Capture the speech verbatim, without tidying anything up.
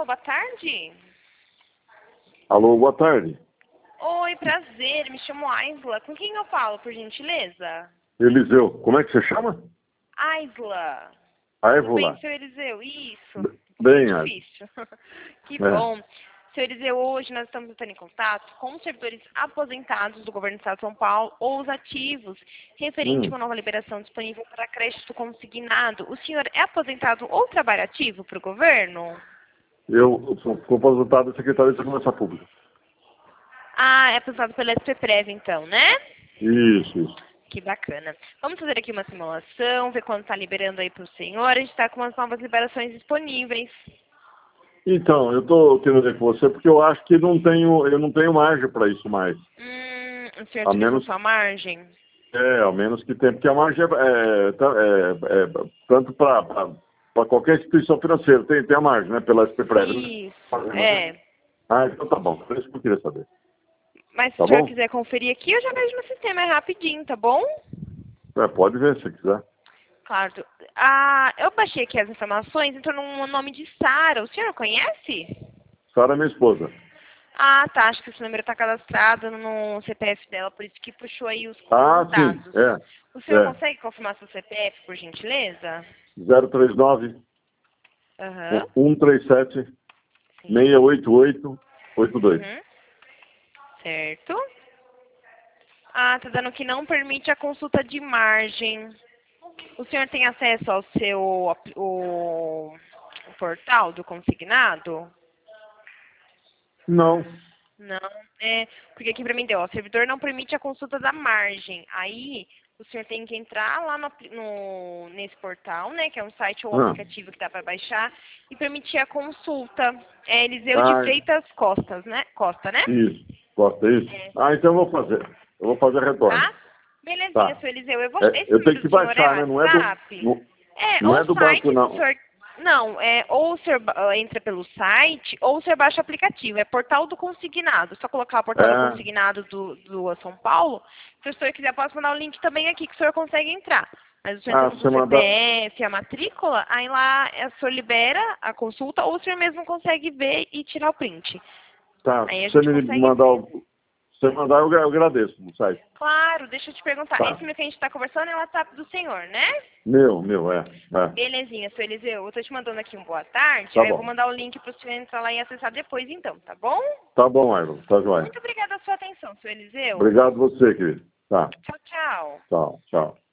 Alô, boa tarde. Alô, boa tarde. Oi, prazer. Me chamo Aisla. Com quem eu falo, por gentileza? Eliseu, como é que você chama? Aisla. Aisla. Tudo bem, seu Eliseu? Isso. B- Um Bem, pouquinho Aisla. difícil. Que É. bom. Seu Eliseu, hoje nós estamos entrando em contato com os servidores aposentados do Governo do Estado de São Paulo ou os ativos, referente a Hum. uma nova liberação disponível para crédito consignado. O senhor é aposentado ou trabalha ativo para o governo? Eu sou sou aposentado da Secretaria de Segurança Pública. Ah, é aposentado pela S P Prev, então, né? Isso, isso. Que bacana. Vamos fazer aqui uma simulação, ver quando está liberando aí para o senhor. A gente está com umas novas liberações disponíveis. Então, eu estou querendo ver com você porque eu acho que não tenho, eu não tenho margem para isso mais. Hum, o senhor A utilizou menos, sua margem? é, ao menos que tenha, porque a margem é, é, tá- é- é tanto para qualquer instituição financeira, tem, tem a margem, né? Pela S P Prev, né? Isso, é. Ah, então tá bom. É isso que eu queria saber. Mas se Tá o senhor bom? quiser conferir aqui, eu já vejo no sistema, é rapidinho, tá bom? É, pode ver se quiser. Claro. Ah, eu baixei aqui as informações, entrou no nome de Sara. O senhor conhece? Sara é minha esposa. Ah, tá. Acho que esse número está cadastrado no C P F dela, por isso que puxou aí os, Ah, os sim. dados. O É. senhor É. consegue confirmar seu C P F, por gentileza? zero três nove, Aham. um três sete, Sim. seis oito oito, oito dois. Uhum. Certo. Ah, tá dando que não permite a consulta de margem. O senhor tem acesso ao seu ap- o, o portal do consignado? Não. Não, é, porque aqui pra mim deu, ó, o servidor não permite a consulta da margem. Aí, o senhor tem que entrar lá no, apli- no- nesse portal, né, que é um site ou Ah, aplicativo que dá para baixar, e permitir a consulta. É Eliseu de ah, Freitas Costas, né? Costa, né? isso. Gosta disso? É, Ah, então eu vou fazer. Eu vou fazer retorno. tá? Belezinha, Tá. seu Eliseu. Eu vou, É, esse eu tenho número que do senhor é baixar, né? Não é do, WhatsApp? não, É, não ou é o do banco, site, se o não. senhor... Não, é, ou o senhor ba- entra pelo site, ou o senhor baixa o aplicativo. É Portal do Consignado. Só colocar o Portal do É. Consignado do, do São Paulo. Se o senhor quiser, posso mandar o link também aqui, que o senhor consegue entrar. Mas o senhor Ah, entra com o você seu manda. C P F, a matrícula, aí lá é, o senhor libera a consulta, ou o senhor mesmo consegue ver e tirar o print. Tá. Aí a Se você gente me consegue mandar ver. o. Se você mandar, eu gra- eu agradeço no site. Claro, deixa eu te perguntar. Tá. Esse meu que a gente está conversando é o WhatsApp do senhor, né? Meu, meu, é. É. Belezinha, seu Eliseu. Eu tô te mandando aqui um boa tarde. Tá Aí eu vou bom. mandar o link pro senhor entrar lá e acessar depois, então, tá bom? Tá bom, Ayrton. Tá joia. Muito obrigada pela sua atenção, seu Eliseu. Obrigado você, querido. Tá. Tchau, tchau. Tchau, tchau.